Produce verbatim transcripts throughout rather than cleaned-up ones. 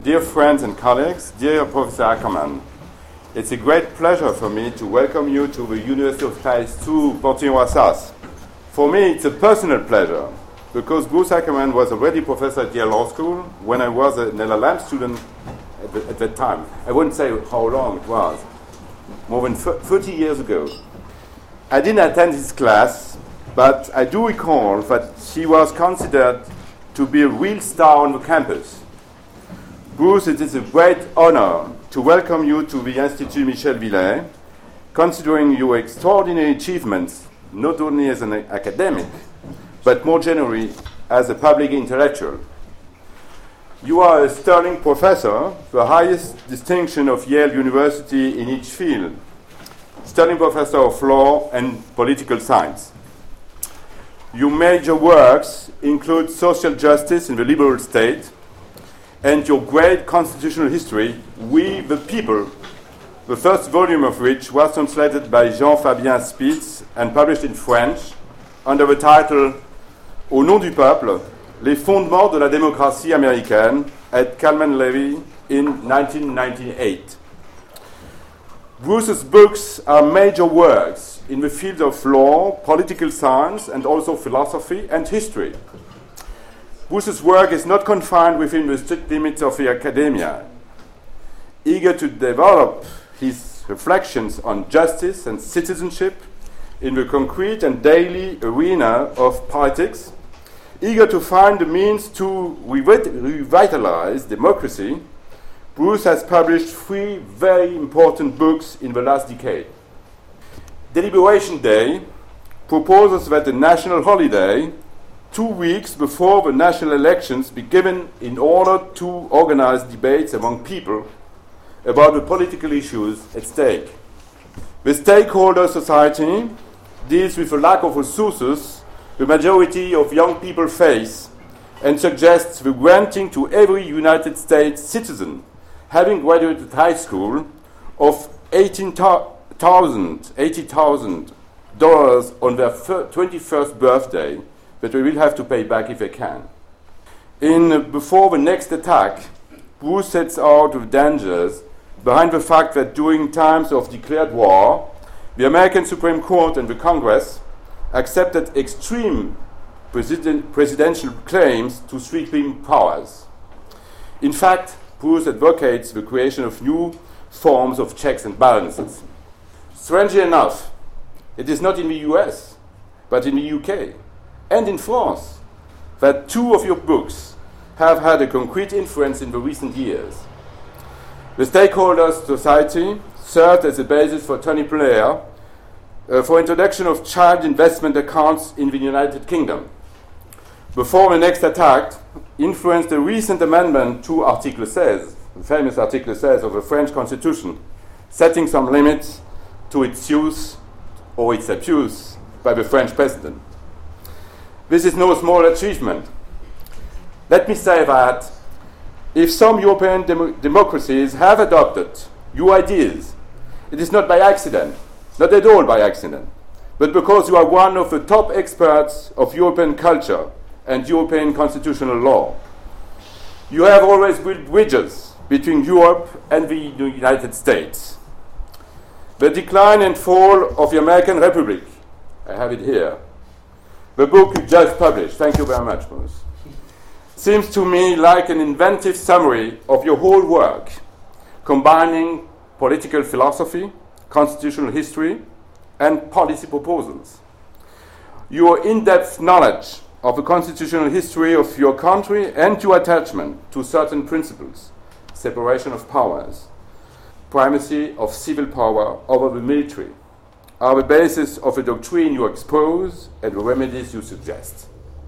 Dear friends and colleagues, dear Professor Ackermann, it's a great pleasure for me to welcome you to the University of Paris two, Panthéon-Assas. For me, it's a personal pleasure, because Bruce Ackermann was already professor at Yale Law School when I was an L L M student at, the, at that time. I wouldn't say how long it was, more than thirty years ago. I didn't attend his class, but I do recall that he was considered to be a real star on the campus. Bruce, it is a great honor to welcome you to the Institut Michel Villey, considering your extraordinary achievements, not only as an academic, but more generally as a public intellectual. You are a sterling professor, the highest distinction of Yale University in each field, sterling professor of law and political science. Your major works include Social Justice in the Liberal State, and your great constitutional history, We the People, the first volume of which was translated by Jean-Fabien Spitz and published in French under the title Au nom du peuple, les fondements de la démocratie américaine at Cullman Levy in nineteen ninety-eight. Bruce's books are major works in the field of law, political science, and also philosophy and history. Bruce's work is not confined within the strict limits of the academia. Eager to develop his reflections on justice and citizenship in the concrete and daily arena of politics, eager to find the means to revit- revitalize democracy, Bruce has published three very important books in the last decade. Deliberation Day proposes that a national holiday two weeks before the national elections be given in order to organize debates among people about the political issues at stake. The stakeholder society deals with the lack of resources the majority of young people face and suggests the granting to every United States citizen having graduated high school of eighteen thousand dollars on their twenty-first birthday that they will have to pay back if they can. In uh, Before the Next Attack, Bruce sets out the dangers behind the fact that during times of declared war, the American Supreme Court and the Congress accepted extreme president- presidential claims to sweeping powers. In fact, Bruce advocates the creation of new forms of checks and balances. Strangely enough, it is not in the U S, but in the U K and in France that two of your books have had a concrete influence in the recent years. The Stakeholders Society served as a basis for Tony Blair uh, for introduction of child investment accounts in the United Kingdom. Before the Next Attack influenced the recent amendment to Article seize, the famous Article seize of the French Constitution, setting some limits to its use or its abuse by the French president. This is no small achievement. Let me say that if some European dem- democracies have adopted your ideas, it is not by accident, not at all by accident, but because you are one of the top experts of European culture and European constitutional law. You have always built bridges between Europe and the United States. The Decline and Fall of the American Republic, I have it here, the book you just published, thank you very much, Bruce, seems to me like an inventive summary of your whole work, combining political philosophy, constitutional history, and policy proposals. Your in-depth knowledge of the constitutional history of your country and your attachment to certain principles, separation of powers, primacy of civil power over the military, are the basis of the doctrine you expose and the remedies you suggest.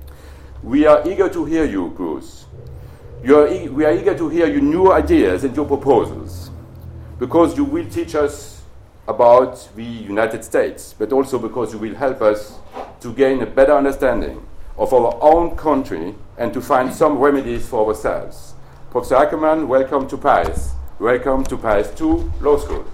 We are eager to hear you, Bruce. You are e- we are eager to hear your new ideas and your proposals, because you will teach us about the United States, but also because you will help us to gain a better understanding of our own country and to find some remedies for ourselves. Professor Ackermann, welcome to Paris. Welcome to Paris two Law School.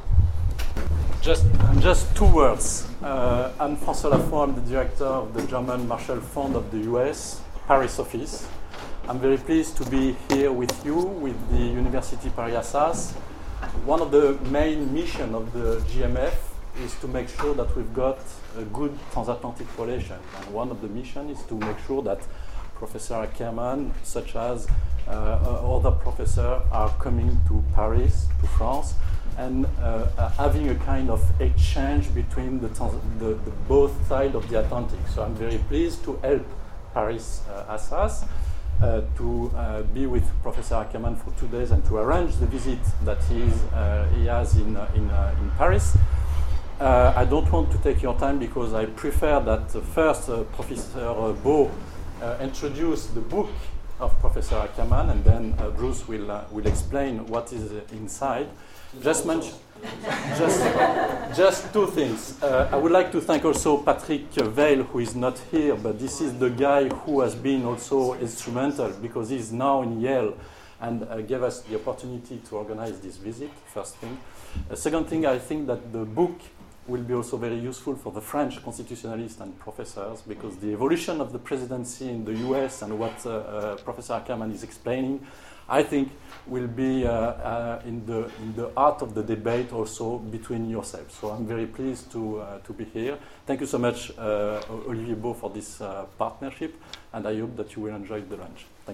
Just, just two words. Uh, I'm François Lafont, I'm the director of the German Marshall Fund of the U S, Paris office. I'm very pleased to be here with you, with the University Paris-Assas. One of the main missions of the G M F is to make sure that we've got a good transatlantic relation. And one of the missions is to make sure that Professor Ackermann, such as uh, other professors, are coming to Paris, to France, and uh, uh, having a kind of exchange between the, the, the both sides of the Atlantic. So I'm very pleased to help Paris-Assas uh, to uh, be with Professor Ackermann for two days and to arrange the visit that he, is, uh, he has in, uh, in, uh, in Paris. Uh, I don't want to take your time because I prefer that uh, first uh, Professor Beau uh, introduce the book of Professor Ackermann, and then uh, Bruce will, uh, will explain what is uh, inside. Just mention, just, just two things. Uh, I would like to thank also Patrick Veil, who is not here, but this is the guy who has been also instrumental because he's now in Yale and uh, gave us the opportunity to organize this visit, first thing. Uh, second thing, I think that the book will be also very useful for the French constitutionalists and professors because the evolution of the presidency in the U S and what uh, uh, Professor Ackermann is explaining, I think, will be uh, uh, in, the, in the heart of the debate also between yourselves. So I'm very pleased to, uh, to be here. Thank you so much, uh, Olivier Beau, for this uh, partnership, and I hope that you will enjoy the lunch. Thank you.